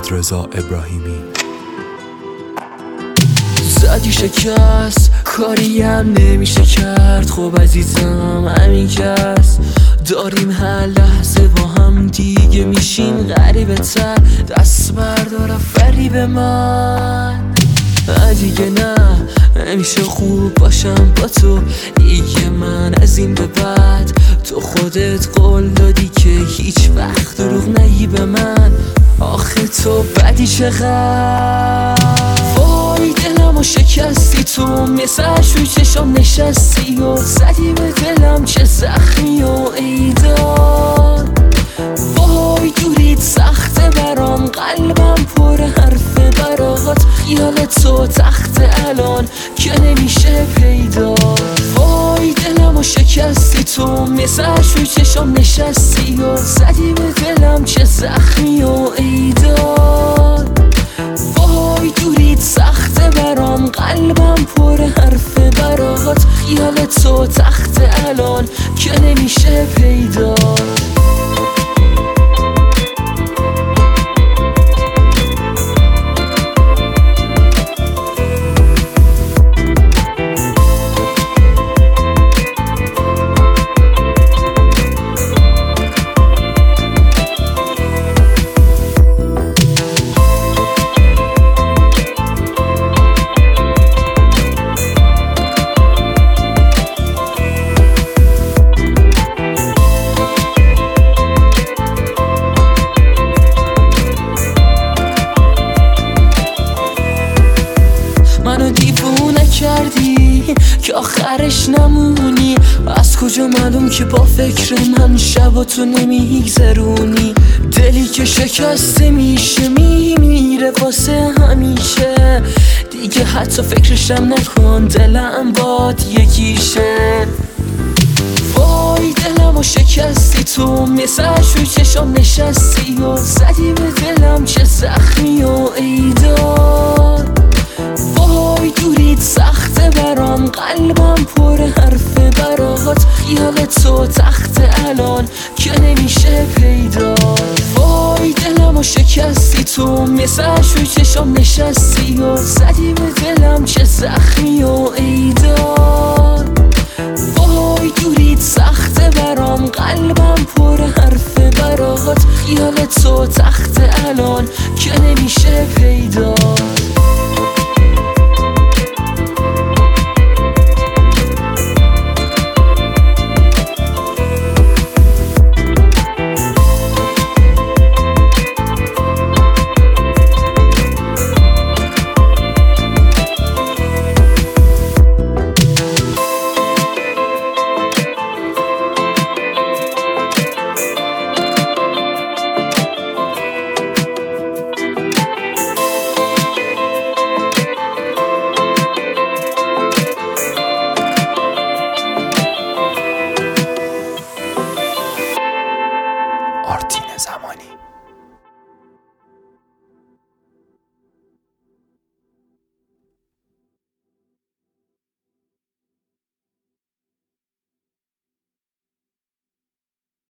رضا ابراهیمی. زدی شکست کاری هم نمیشه کرد، خب عزیزم همین کس داریم هر لحظه با هم دیگه میشیم غریبه تر. دست بردار فریب من دیگه نه نمیشه خوب باشم با تو دیگه. من از این به بعد تو خودت قول دادی که هیچ وقت دروغ نگی به من. آخه تو بدی چقدر، وای دلمو شکستی تو مثلش روی چشم نشستی و زدی به دلم چه زخمی و ایداد. وای دوریت سخته برام، قلبم پر حرفه برات، خیال تو تخت الان که نمیشه پیدا. وای دلمو شکستی تو مثلش روی چشم نشستی و زدی به دلم چه زخمی و ایداد. وای دوریت سخته برام، قلبم پر حرفه برات، خیال تو تخت الان که نمیشه پیدا. منو دیوونه کردی که آخرش نمونی، از کجا معلوم که با فکر من شب تو نمیگذرونی. دلی که شکسته میشه میمیره واسه همیشه دیگه، حتی فکرشم نکن دلم باد یکیشه. وای دلمو شکستی تو مثلش روی چشم نشستی و زدی به دلم چه زخمی و ایداد. وای دوریت سخته برام، قلبم پر حرفه برات، خیال تو تخت الان که نمیشه پیدا. وای دلمو شکستی تو مثلش روی چشم نشستی و زدی به دلم چه زخمی و ایداد. وای دوریت سخته برام، قلبم پر حرفه برات، خیال تو تخت الان که نمیشه پیدا.